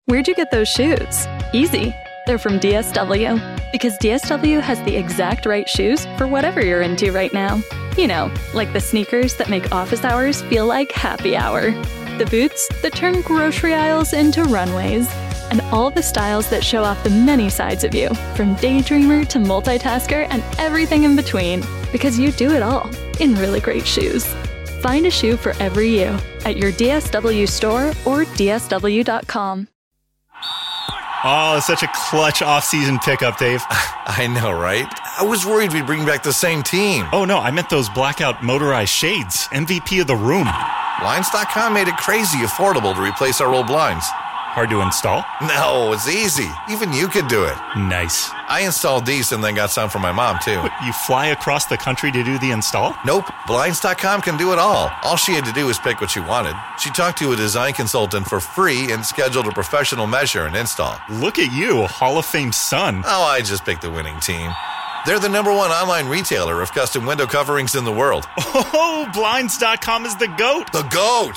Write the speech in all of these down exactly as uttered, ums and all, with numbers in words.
Where'd you get those shoes? Easy. They're from D S W. Because D S W has the exact right shoes for whatever you're into right now. You know, like the sneakers that make office hours feel like happy hour. The boots that turn grocery aisles into runways. And all the styles that show off the many sides of you, from daydreamer to multitasker and everything in between. Because you do it all in really great shoes. Find a shoe for every you at your D S W store or D S W dot com. Oh, such a clutch off-season pickup, Dave. I know, right? I was worried we'd bring back the same team. Oh, no, I meant those blackout motorized shades. M V P of the room. Blinds dot com made it crazy affordable to replace our old blinds. Hard to install? No, it's easy. Even you could do it. Nice. I installed these and then got some for my mom, too. What, you fly across the country to do the install? Nope. Blinds dot com can do it all. All she had to do was pick what she wanted. She talked to a design consultant for free and scheduled a professional measure and install. Look at you, Hall of Fame son. Oh, I just picked the winning team. They're the number one online retailer of custom window coverings in the world. Oh, Blinds dot com is the GOAT. The GOAT!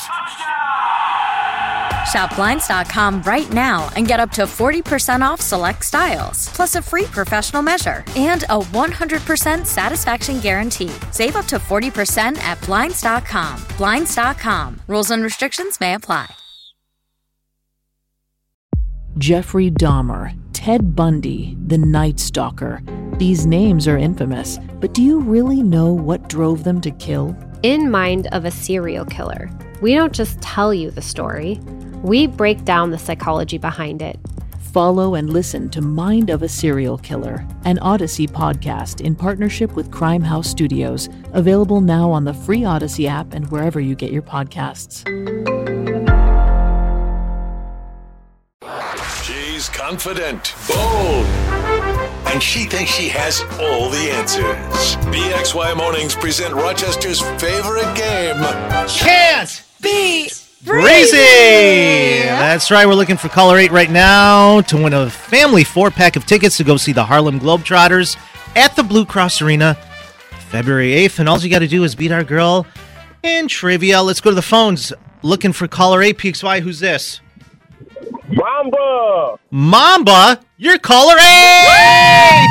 Shop Blinds dot com right now and get up to forty percent off select styles, plus a free professional measure and a one hundred percent satisfaction guarantee. Save up to forty percent at Blinds dot com. Blinds dot com. Rules and restrictions may apply. Jeffrey Dahmer, Ted Bundy, the Night Stalker. These names are infamous, but do you really know what drove them to kill? In Mind of a Serial Killer, we don't just tell you the story. We break down the psychology behind it. Follow and listen to Mind of a Serial Killer, an Odyssey podcast in partnership with Crime House Studios, available now on the free Odyssey app and wherever you get your podcasts. She's confident, bold, and she thinks she has all the answers. B X Y Mornings present Rochester's favorite game. Can't Be Breezy! That's right, we're looking for caller eight right now to win a family four-pack of tickets to go see the Harlem Globetrotters at the Blue Cross Arena February eighth, and all you got to do is beat our girl in trivia. Let's go to the phones. Looking for caller eight, P X Y, who's this? Mamba! Mamba? You're caller eight!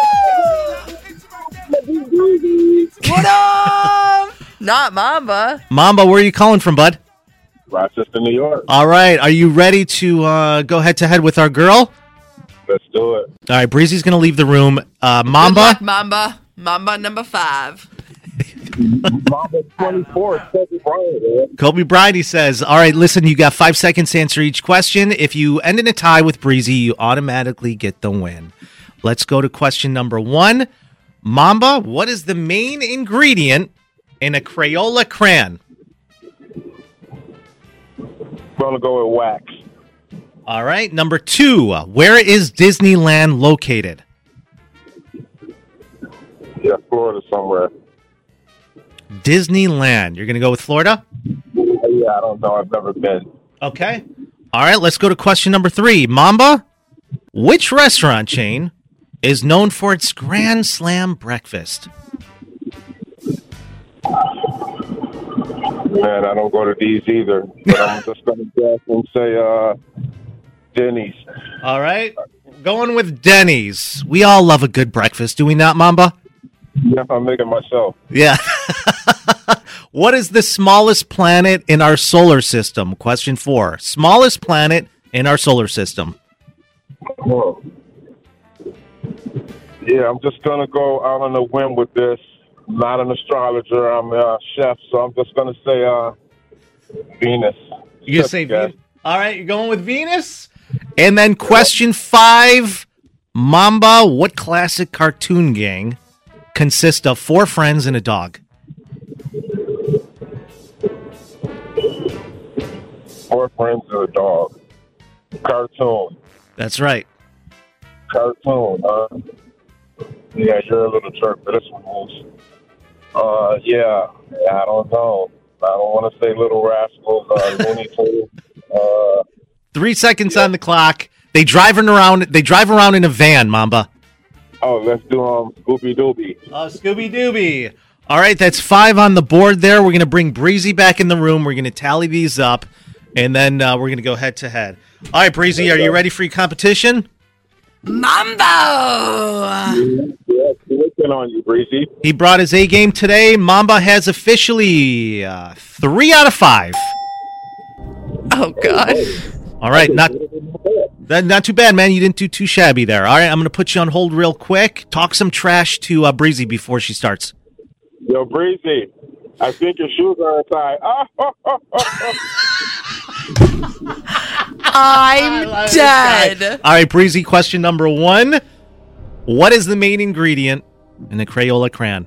What up? Not Mamba. Mamba, where are you calling from, bud? Rochester, New York. All right, are you ready to uh, go head-to-head with our girl? Let's do it. All right, Breezy's going to leave the room. Uh, Mamba? Good luck, Mamba. Mamba number five. Mamba twenty-four, Kobe Bryant. Kobe Bryant, he says. All right, listen, you got five seconds to answer each question. If you end in a tie with Breezy, you automatically get the win. Let's go to question number one. Mamba, what is the main ingredient in a Crayola crayon? I'm going to go with wax. All right, number two. Where is Disneyland located? Yeah, Florida somewhere. Disneyland. You're going to go with Florida? Yeah, I don't know. I've never been. Okay. All right, let's go to question number three. Mamba, which restaurant chain is known for its Grand Slam breakfast? Man, I don't go to these either. But I'm just going to guess and say uh, Denny's. All right. Going with Denny's. We all love a good breakfast, do we not, Mamba? Yeah, I'm making myself. Yeah. What is the smallest planet in our solar system? Question four. Smallest planet in our solar system. Oh. Yeah, I'm just going to go out on a whim with this. I'm not an astrologer. I'm a chef, so I'm just going to say uh, Venus. You gonna say Venus? All right, you're going with Venus? And then question five. Mamba, what classic cartoon gang consists of four friends and a dog? Four friends and a dog. Cartoon. That's right. Cartoon, huh? Yeah, you're a little jerk for this one, Moose. Uh, yeah, yeah, I don't know. I don't want to say Little Rascals, uh, Looney Tunes. Uh, Three seconds yeah. on the clock. They driving around. They drive around in a van, Mamba. Oh, let's do um Scooby Dooby. Oh, Scooby Dooby. All right, that's five on the board there. We're going to bring Breezy back in the room. We're going to tally these up, and then uh, we're going to go head to head. All right, Breezy, are you ready for your competition? Mambo! Yeah, looking on you, Breezy. He brought his A game today. Mamba has officially uh, three out of five. Oh, God. All right, not that, not too bad, man. You didn't do too shabby there. All right, I'm going to put you on hold real quick. Talk some trash to uh, Breezy before she starts. Yo, Breezy, I think your shoes are untied. Ah, oh, oh, oh, oh. I'm dead. All right, Breezy, question number one. What is the main ingredient in a Crayola crayon?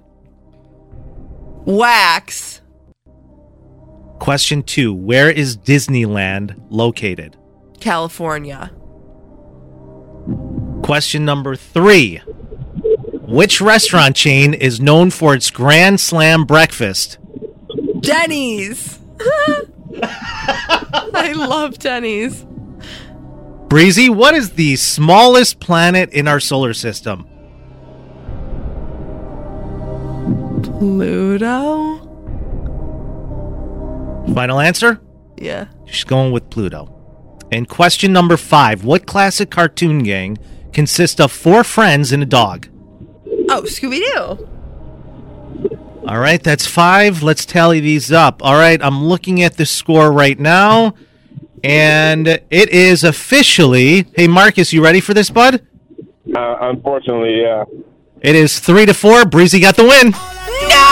Wax. Question two. Where is Disneyland located? California. Question number three. Which restaurant chain is known for its Grand Slam breakfast? Denny's. I love Denny's. Breezy, what is the smallest planet in our solar system? Pluto? Final answer? Yeah. She's going with Pluto. And question number five. What classic cartoon gang consists of four friends and a dog? Oh, Scooby-Doo. All right, that's five. Let's tally these up. All right, I'm looking at the score right now. And it is officially... Hey, Marcus, you ready for this, bud? Uh, unfortunately, yeah. It is three to four. Breezy got the win. No!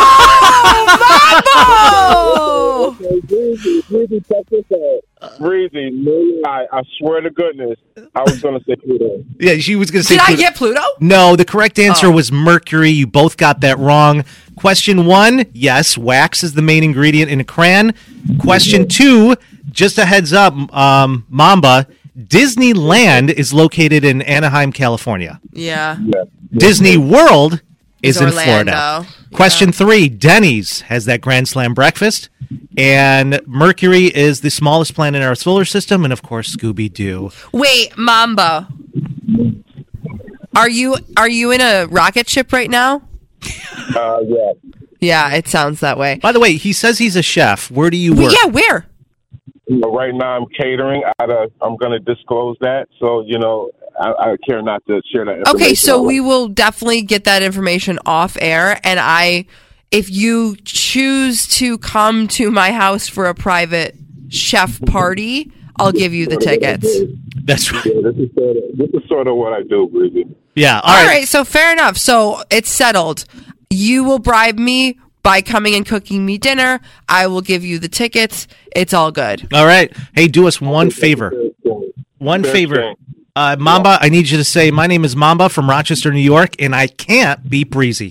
Mambo! Breezy, Breezy, check this out. Breezy, no lie. I swear to goodness, I was going to say Pluto. Yeah, she was going to say Did Pluto. I get Pluto? No, the correct answer Oh. was Mercury. You both got that wrong. Question one, yes, wax is the main ingredient in a crayon. Question two, just a heads up, um, Mamba, Disneyland is located in Anaheim, California. Yeah. Yeah. Disney World is It's in Orlando. Florida. Question three, Denny's has that Grand Slam breakfast. And Mercury is the smallest planet in our solar system. And, of course, Scooby-Doo. Wait, Mamba. Are you are you in a rocket ship right now? Uh, yeah. Yeah, it sounds that way. By the way, he says he's a chef. Where do you work? Yeah, where? But right now, I'm catering. I, uh, I'm going to disclose that. So, you know, I, I care not to share that information. Okay, so we will definitely get that information off air. And I, if you choose to come to my house for a private chef party, I'll give you the tickets. That's right. Yeah, this is sort of, this is sort of what I do, Breezy. Yeah, all right. right, so fair enough. So it's settled. You will bribe me by coming and cooking me dinner. I will give you the tickets. It's all good. All right. Hey, do us one favor. One favor. Uh, Mamba, I need you to say, my name is Mamba from Rochester, New York, and I can't beat Breezy.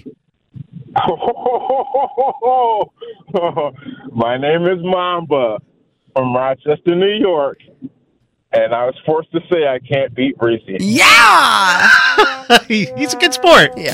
My name is Mamba from Rochester, New York, and I was forced to say I can't beat Breezy. Yeah! He's a good sport. Yeah.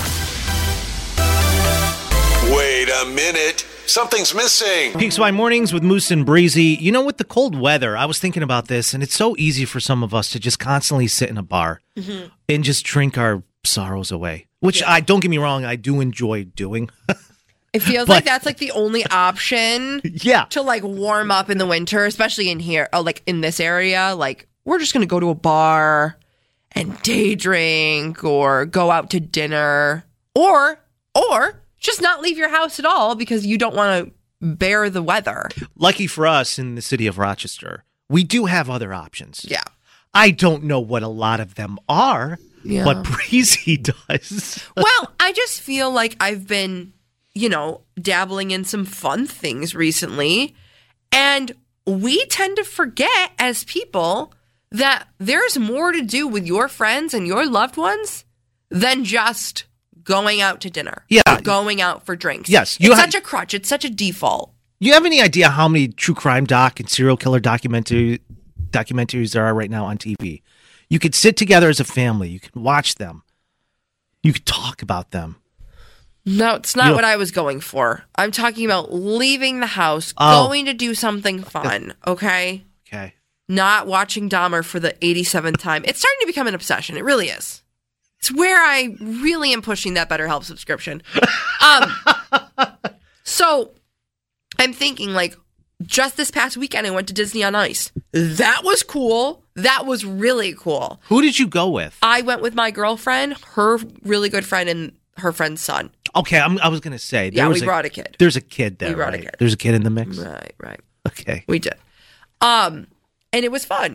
Wait a minute. Something's missing. Peaks by Mornings with Moose and Breezy. You know, with the cold weather, I was thinking about this, and it's so easy for some of us to just constantly sit in a bar mm-hmm. and just drink our sorrows away, which yeah. I don't get me wrong, I do enjoy doing. It feels but, like that's like the only option yeah. to like warm up in the winter, especially in here, oh, like in this area. Like, we're just going to go to a bar and day drink or go out to dinner or, or, just not leave your house at all because you don't want to bear the weather. Lucky for us in the city of Rochester, we do have other options. Yeah. I don't know what a lot of them are, yeah. but Breezy does. Well, I just feel like I've been, you know, dabbling in some fun things recently. And we tend to forget as people that there's more to do with your friends and your loved ones than just going out to dinner. Yeah. Going out for drinks. Yes. You it's ha- such a crutch. It's such a default. You have any idea how many true crime doc and serial killer documentary documentaries there are right now on T V? You could sit together as a family. You can watch them. You could talk about them. No, it's not you what I was going for. I'm talking about leaving the house, oh. going to do something fun, okay? Okay. Not watching Dahmer for the eighty-seventh time. It's starting to become an obsession. It really is. It's where I really am pushing that BetterHelp subscription. Um, so I'm thinking, like, just this past weekend, I went to Disney on Ice. That was cool. That was really cool. Who did you go with? I went with my girlfriend, her really good friend, and her friend's son. Okay, I'm, I was going to say. There Yeah, was we a, brought a kid. There's a kid there, We brought a right? kid. There's a kid in the mix? Right, right. Okay. We did. Um, and it was fun.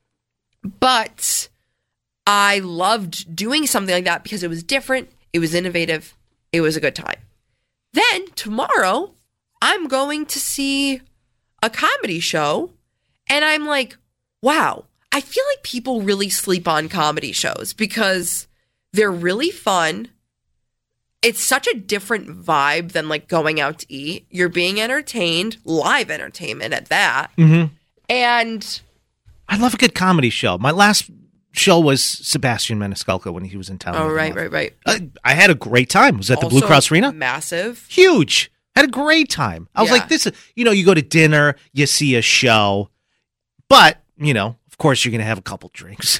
But I loved doing something like that because it was different. It was innovative. It was a good time. Then tomorrow, I'm going to see a comedy show. And I'm like, wow, I feel like people really sleep on comedy shows because they're really fun. It's such a different vibe than like going out to eat. You're being entertained, live entertainment at that. Mm-hmm. And I love a good comedy show. My last show was Sebastian Maniscalco when he was in town. oh, right, right, right. I, I had a great time. Was at the Blue Also Cross Arena. Massive. Huge. Had a great time. I was Yeah. like, this is, you know, you go to dinner, you see a show, but, you know, of course you're going to have a couple drinks.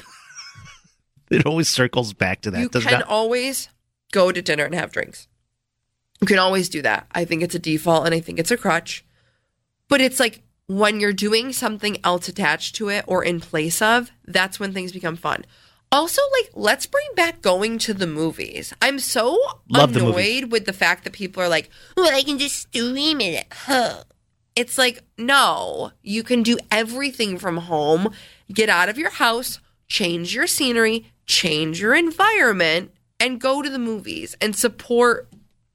It always circles back to that. You doesn't can it? always go to dinner and have drinks. You can always do that. I think it's a default and I think it's a crutch. But it's like when you're doing something else attached to it or in place of, that's when things become fun. Also, like, let's bring back going to the movies. I'm so Love the movies. annoyed with the fact that people are like, well, I can just stream it at home. It's like, no, you can do everything from home. Get out of your house, change your scenery, change your environment, and go to the movies and support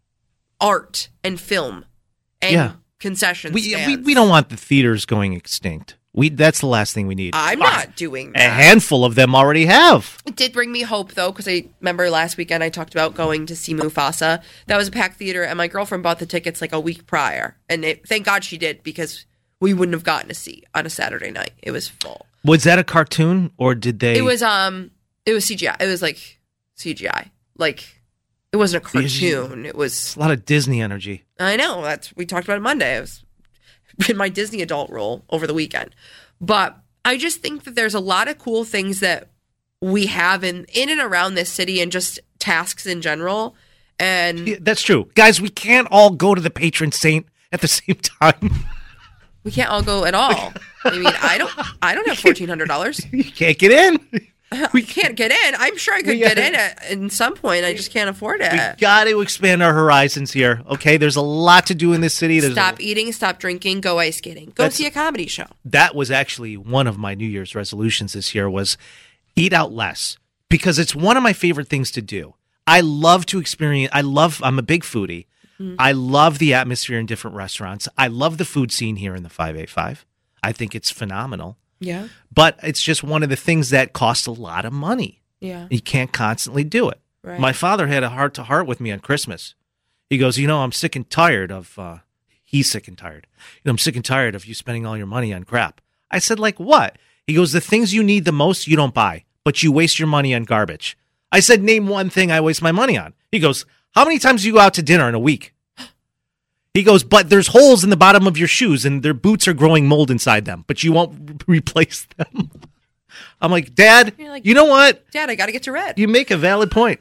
art and film and Yeah. concession We, we stands. we don't want the theaters going extinct. We That's the last thing we need. I'm Ah, not doing A that. handful of them already have. It did bring me hope, though, because I remember last weekend I talked about going to see Mufasa. That was a packed theater, and my girlfriend bought the tickets like a week prior. And it, thank God she did, because we wouldn't have gotten a seat on a Saturday night. It was full. Was that a cartoon or did they? It was um, it was C G I. It was like C G I. Like, it wasn't a cartoon. It was a lot of Disney energy. I know. That's we talked about it Monday. I was in my Disney adult role over the weekend. But I just think that there's a lot of cool things that we have in, in and around this city and just tasks in general. And Yeah, that's true. Guys, we can't all go to the patron saint at the same time. we can't all go at all. I mean, I don't I don't have fourteen hundred dollars. You can't get in. We can't get in. I'm sure I could We get gotta- in at in some point. I just can't afford We it. got to expand our horizons here. Okay, there's a lot to do in this city. There's Stop a, eating, stop drinking, go ice skating. Go That's- see a comedy show. that was actually one of my New Year's resolutions this year was eat out less because it's one of my favorite things to do. I love to experience. I love. I'm a big foodie. Mm-hmm. I love the atmosphere in different restaurants. I love the food scene here in the five eighty-five. I think it's phenomenal. Yeah. But it's just one of the things that costs a lot of money. Yeah. You can't constantly do it. Right. My father had a heart to heart with me on Christmas. He goes, you know, I'm sick and tired of, uh, he's sick and tired. You know, I'm sick and tired of you spending all your money on crap. I said, like what? He goes, the things you need the most, you don't buy, but you waste your money on garbage. I said, name one thing I waste my money on. He goes, how many times do you go out to dinner in a week? He goes, but there's holes in the bottom of your shoes and their boots are growing mold inside them, but you won't re- replace them. I'm like, Dad, You're like, you know what? Dad, I got to get to red. You make a valid point.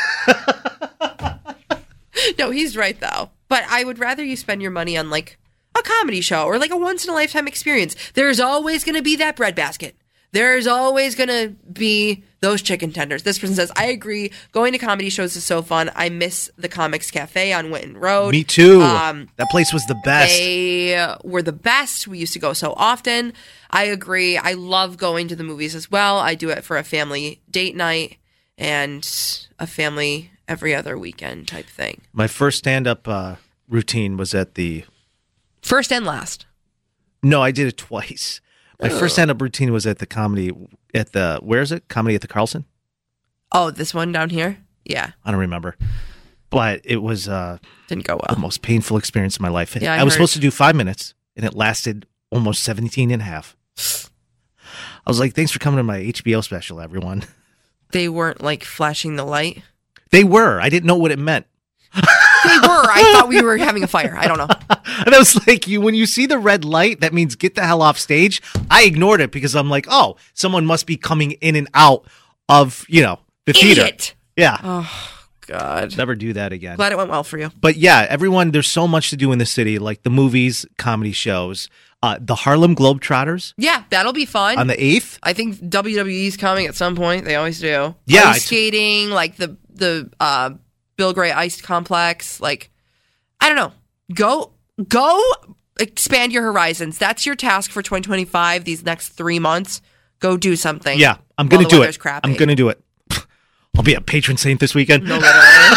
No, he's right, though. But I would rather you spend your money on, like, a comedy show or, like, a once-in-a-lifetime experience. There's always going to be that breadbasket. There's always going to be those chicken tenders. This person says, I agree. Going to comedy shows is so fun. I miss the Comics Cafe on Winton Road. Me too. Um, that place was the best. They were the best. We used to go so often. I agree. I love going to the movies as well. I do it for a family date night and a family every other weekend type thing. My first stand-up uh, routine was at the... First and last. No, I did it twice. My Oh. first stand-up routine was at the comedy... At the... Where is it? Comedy at the Carlson? Oh, this one down here? Yeah. I don't remember. But it was uh, Didn't go the well. most painful experience of my life. Yeah, I I was heard. supposed to do five minutes, and it lasted almost seventeen and a half. I was like, thanks for coming to my H B O special, everyone. They weren't like flashing the light. They were. I didn't know what it meant. They were. I thought we were having a fire. I don't know. And I was like, you when you see the red light, that means get the hell off stage. I ignored it because I'm like, oh, someone must be coming in and out of, you know, the theater. Idiot. Yeah. Oh, God. Never do that again. Glad it went well for you. But yeah, everyone, there's so much to do in the city, like the movies, comedy shows, uh, the Harlem Globetrotters. Yeah, that'll be fun. On the eighth? I think W W E's coming at some point. They always do. Yeah. Ice skating, like the, the uh, Bill Gray Ice Complex. Like, I don't know. Go, go expand your horizons. That's your task for twenty twenty-five, these next three months. Go do something. Yeah, I'm going to do it. Crappy. I'm going to do it. I'll be a patron saint this weekend. No, literally.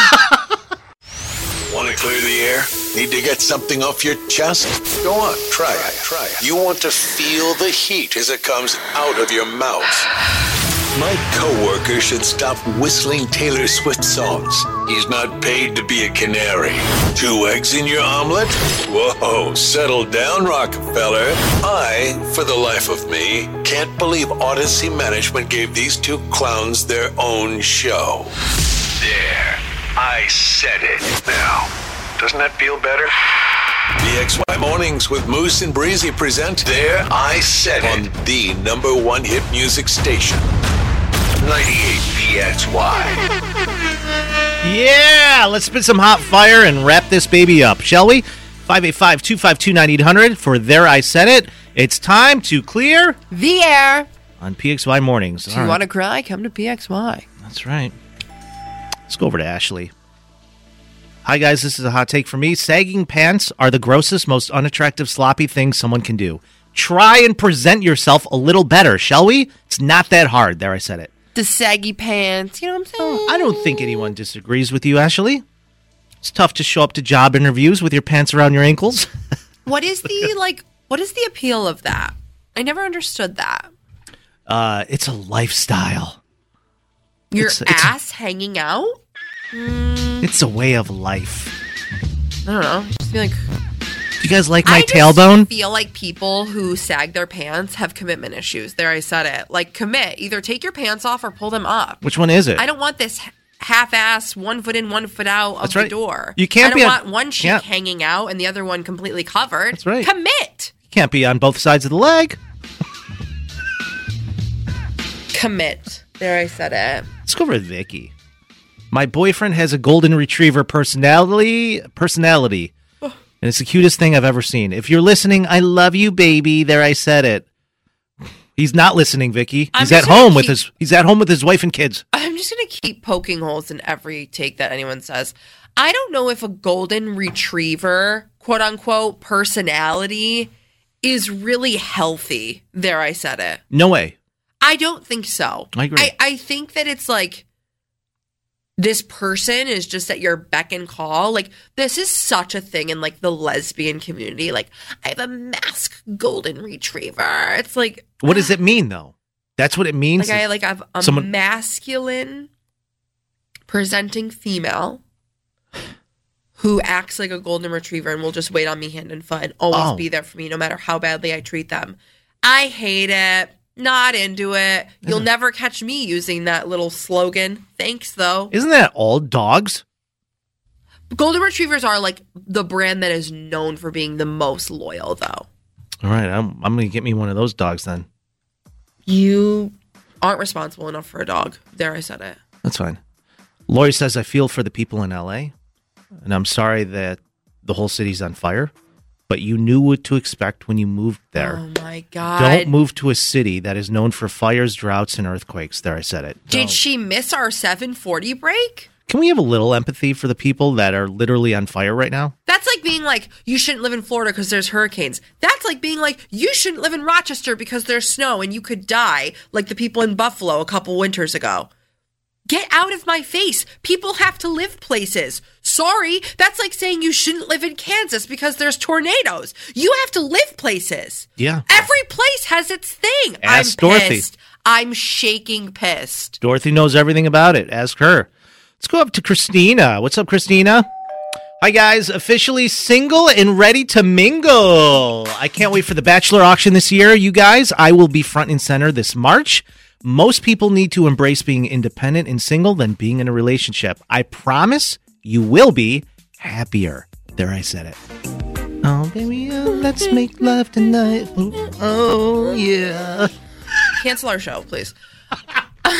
Want to clear the air? Need to get something off your chest? Go on, try it. Try it. You want to feel the heat as it comes out of your mouth. My coworker should stop whistling Taylor Swift songs. He's not paid to be a canary. Two eggs in your omelet? Whoa, settle down, Rockefeller. I, for the life of me, can't believe Odyssey Management gave these two clowns their own show. There, I said it. Now, doesn't that feel better? B X Y Mornings with Moose and Breezy present There I Said It on the number one hit music station. ninety-eight B X Y. Yeah, let's spit some hot fire and wrap this baby up, shall we? five eight five, two five two, nine eight hundred for There I Said It. It's time to clear the air on P X Y Mornings. Do you right. want to cry? Come to P X Y. That's right. Let's go over to Ashley. Hi, guys. This is a hot take for me. Sagging pants are the grossest, most unattractive, sloppy thing someone can do. Try and present yourself a little better, shall we? It's not that hard. There, I said it. The saggy pants. You know what I'm saying? Oh, I don't think anyone disagrees with you, Ashley. It's tough to show up to job interviews with your pants around your ankles. What is the, like, what is the appeal of that? I never understood that. Uh, it's a lifestyle. Your it's, it's ass a, hanging out? Mm. It's a way of life. I don't know. Just feel like... Do you guys like my I tailbone? I feel like people who sag their pants have commitment issues. There, I said it. Like, commit. Either take your pants off or pull them up. Which one is it? I don't want this half-ass, one foot in, one foot out of That's the right. door. You can't I don't be want on, one cheek yeah. hanging out and the other one completely covered. That's right. Commit. You can't be on both sides of the leg. Commit. There, I said it. Let's go over to Vicky. My boyfriend has a golden retriever personality. Personality. Oh. And it's the cutest thing I've ever seen. If you're listening, I love you, baby. There, I said it. He's not listening, Vicky. He's at home keep, with his. He's at home with his wife and kids. I'm just gonna keep poking holes in every take that anyone says. I don't know if a golden retriever, quote unquote, personality is really healthy. There, I said it. No way. I don't think so. I agree. I, I think that it's like this person is just at your beck and call. Like, this is such a thing in, like, the lesbian community. Like, I have a masked golden retriever. It's like... What does it mean, though? That's what it means? Like, I like I have a Someone... masculine presenting female who acts like a golden retriever and will just wait on me hand and foot and always oh. be there for me no matter how badly I treat them. I hate it. Not into it. You'll Isn't, never catch me using that little slogan. Thanks, though. Isn't that all dogs? Golden Retrievers are like the brand that is known for being the most loyal, though. All right. I'm, I'm going to get me one of those dogs then. You aren't responsible enough for a dog. There, I said it. That's fine. Lori says, I feel for the people in L A, and I'm sorry that the whole city's on fire. But you knew what to expect when you moved there. Oh, my God. Don't move to a city that is known for fires, droughts, and earthquakes. There, I said it. Did Don't. she miss our seven forty break? Can we have a little empathy for the people that are literally on fire right now? That's like being like, you shouldn't live in Florida because there's hurricanes. That's like being like, you shouldn't live in Rochester because there's snow and you could die like the people in Buffalo a couple winters ago. Get out of my face. People have to live places. Sorry, that's like saying you shouldn't live in Kansas because there's tornadoes. You have to live places. Yeah. Every place has its thing. Ask I'm Dorothy. pissed. I'm shaking pissed. Dorothy knows everything about it. Ask her. Let's go up to Christina. What's up, Christina? Hi, guys. Officially single and ready to mingle. I can't wait for the Bachelor auction this year, you guys. I will be front and center this March. Most people need to embrace being independent and single than being in a relationship. I promise you will be happier. There, I said it. Oh, baby, oh, let's make love tonight. Oh, yeah. Cancel our show, please.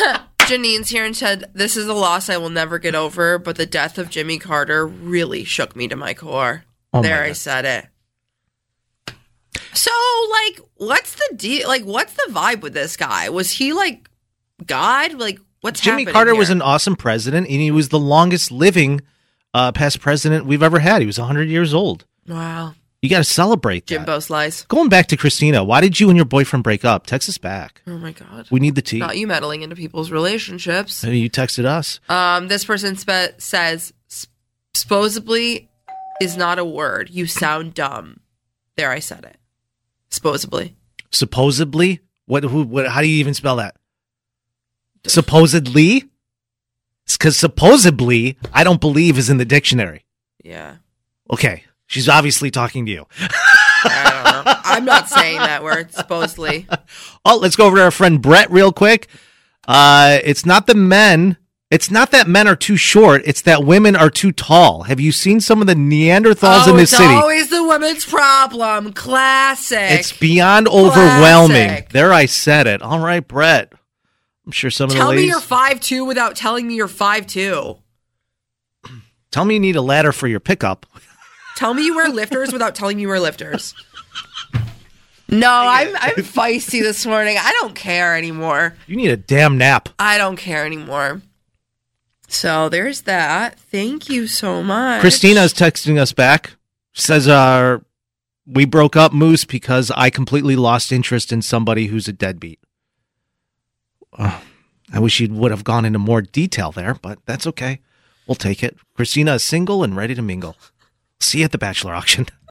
Janine's here and said, this is a loss I will never get over, but the death of Jimmy Carter really shook me to my core. Oh there, my I said it. So, like, what's the deal? Like, what's the vibe with this guy? Was he, like, God? Like, what's Jimmy happening Carter here? was an awesome president, and he was the longest living uh, past president we've ever had. He was one hundred years old. Wow. You got to celebrate that. Jimbo Slice. Going back to Christina, why did you and your boyfriend break up? Text us back. Oh, my God. We need the tea. Not you meddling into people's relationships. Maybe you texted us. Um, this person spe- says, supposedly is not a word. You sound dumb. There, I said it. Supposedly. Supposedly? What? Who? What? How do you even spell that? Supposedly? Because supposedly, I don't believe is in the dictionary. Yeah. Okay. She's obviously talking to you. I don't know. I'm not saying that word, supposedly. Oh, let's go over to our friend Brett real quick. Uh, it's not the men. It's not that men are too short. It's that women are too tall. Have you seen some of the Neanderthals oh, in this it's city? always the women's problem. Classic. It's beyond overwhelming. Classic. There, I said it. All right, Brett. I'm sure some Tell of the ladies... me you're five two without telling me you're five two. Tell me you need a ladder for your pickup. Tell me you wear lifters without telling me you wear lifters. No, I'm I'm feisty this morning. I don't care anymore. You need a damn nap. I don't care anymore. So there's that. Thank you so much. Christina's texting us back. Says, uh, we broke up, Moose, because I completely lost interest in somebody who's a deadbeat. Uh, I wish you would have gone into more detail there, but that's okay. We'll take it. Christina is single and ready to mingle. See you at the bachelor auction.